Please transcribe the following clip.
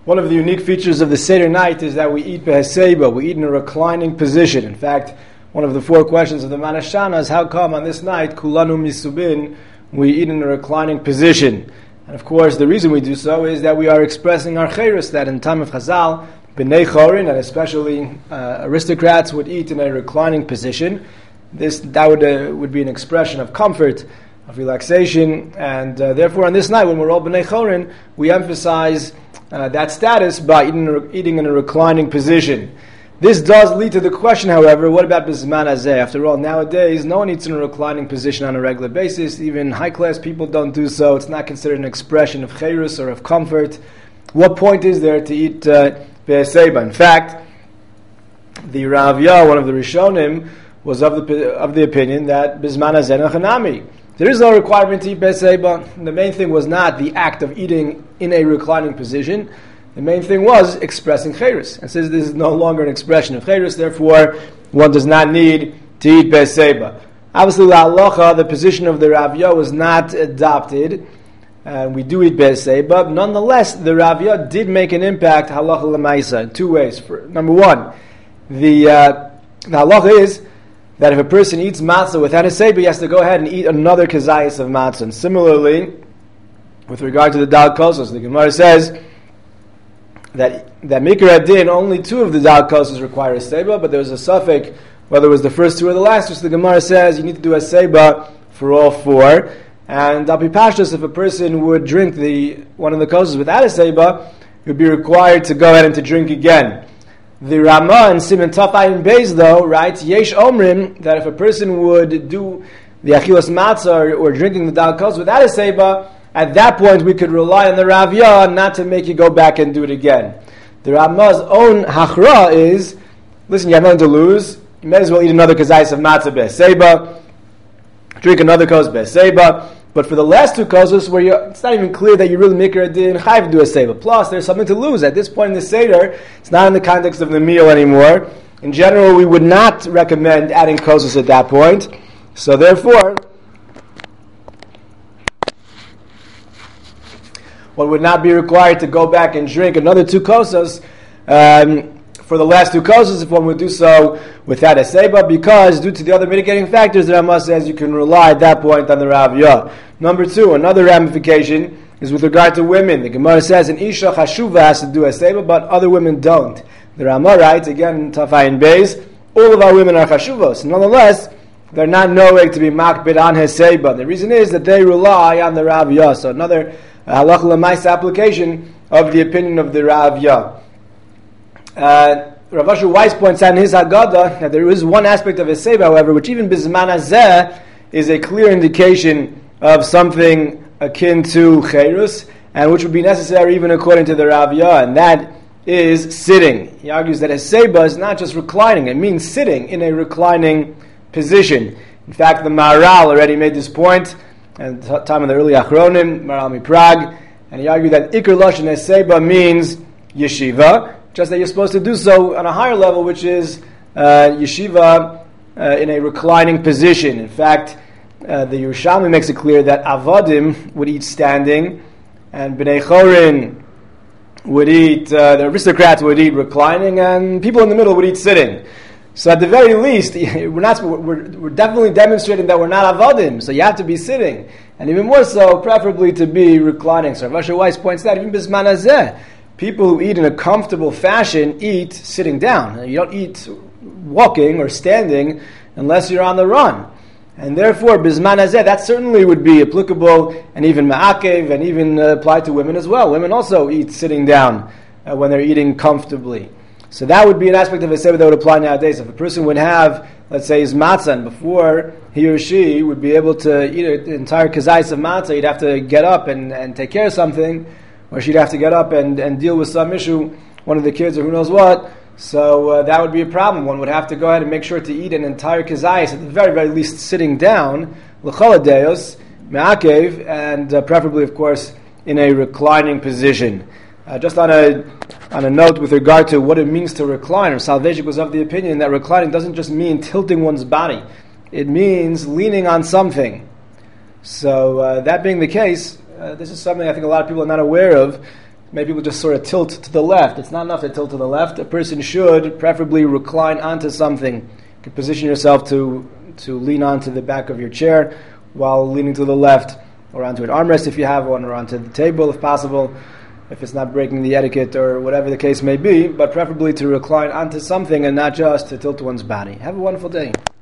One of the unique features of the Seder night is that we eat beheseba, we eat in a reclining position. In fact, one of the 4 questions of the Manashana is how come on this night, kulanu misubin, we eat in a reclining position. And of course, the reason we do so is that we are expressing our chayrus, that in time of Chazal, b'nei chorin, and especially aristocrats would eat in a reclining position. That would be an expression of comfort, of relaxation, and therefore on this night, when we're all b'nei chorin, we emphasize that status by eating in a reclining position. This does lead to the question, however, what about Bizman Hazeh? After all, nowadays, no one eats in a reclining position on a regular basis. Even high-class people don't do so. It's not considered an expression of chayrus or of comfort. What point is there to eat be'eseba? In fact, the Ravya, one of the Rishonim, was of the opinion that Bizman Hazeh Nachanami. There is no requirement to eat be'eseba. The main thing was not the act of eating in a reclining position. The main thing was expressing chayrus. And since this is no longer an expression of chayrus, therefore one does not need to eat be'eseba. Obviously, la halacha, the position of the Ravya was not adopted. We do eat be'eseba. Nonetheless, the Ravya did make an impact halacha l'maisa in 2 ways. Number 1, the halacha is that if a person eats matzah without a seba, he has to go ahead and eat another kazayas of matzah. And similarly, with regard to the dal kosos, the Gemara says that mikra adin, only 2 of the dal kosos require a seba, but there was a suffix whether it was the first 2 or the last, which the Gemara says you need to do a seba for all 4. And al pi pashtus, if a person would drink one of the kosos without a seba, he would be required to go ahead and to drink again. The Rama and Siman Taf Ayin Beis, though, writes, Yesh Omrim, that if a person would do the Achilas Matzah or drinking the Dal Kos without a Seba, at that point we could rely on the Ravya not to make you go back and do it again. The Rama's own Hachra is, listen, you have nothing to lose, you may as well eat another Kazayis of Matzah Be'eseba, drink another Kos Be'eseba, but for the last 2 kosos, where it's not even clear that you really mikra adin chayv to do a seba. Plus, there's something to lose. At this point in the Seder, it's not in the context of the meal anymore. In general, we would not recommend adding kosos at that point. So therefore, one would not be required to go back and drink another 2 kosos for the last 2 kosos if one would do so without a seba, because due to the other mitigating factors, the Rama says you can rely at that point on the Ravya. Number 2, another ramification is with regard to women. The Gemara says an Isha Chashuva has to do a seba, but other women don't. The Rama writes, again, Taf Ayin Beis, all of our women are Chashuvos. Nonetheless, they're not knowing to be makbid on his seba. The reason is that they rely on the Ravya. So another halacha l'maisa application of the opinion of the Ravya. Rav Asher Weiss points out in his Haggadah that there is one aspect of a seba, however, which even Bizman Hazeh is a clear indication of something akin to chayrus, and which would be necessary even according to the Ravya, and that is sitting. He argues that a seba is not just reclining, it means sitting in a reclining position. In fact, the Maharal already made this point at the time of the early Achronim, Maharal Prague, and he argued that Iker Lashon Seba means yeshiva, just that you're supposed to do so on a higher level, which is yeshiva in a reclining position. In fact, the Yerushalmi makes it clear that Avadim would eat standing, and Bnei Chorin would eat, the aristocrats would eat reclining, and people in the middle would eat sitting. So at the very least, we're definitely demonstrating that we're not Avadim, so you have to be sitting. And even more so, preferably to be reclining. So Rav Asher Weiss points out, even Bizman Hazeh, people who eat in a comfortable fashion eat sitting down. You don't eat walking or standing unless you're on the run. And therefore, Bizman Hazeh, that certainly would be applicable and even ma'akev and even apply to women as well. Women also eat sitting down when they're eating comfortably. So that would be an aspect of a seba that would apply nowadays. If a person would have, let's say, his matzah, and before he or she would be able to eat an entire kazayis of matzah, he'd have to get up and take care of something, or she'd have to get up and deal with some issue, one of the kids or who knows what. So that would be a problem. One would have to go ahead and make sure to eat an entire kazayis, at the very, very least sitting down, l'chol hadeos, me'akev, and preferably, of course, in a reclining position. Just on a note with regard to what it means to recline, Salvation was of the opinion that reclining doesn't just mean tilting one's body. It means leaning on something. So that being the case, this is something I think a lot of people are not aware of. maybe we'll just sort of tilt to the left. It's not enough to tilt to the left. A person should preferably recline onto something. You can position yourself to lean onto the back of your chair while leaning to the left, or onto an armrest if you have one, or onto the table if possible, if it's not breaking the etiquette or whatever the case may be, but preferably to recline onto something and not just to tilt one's body. Have a wonderful day.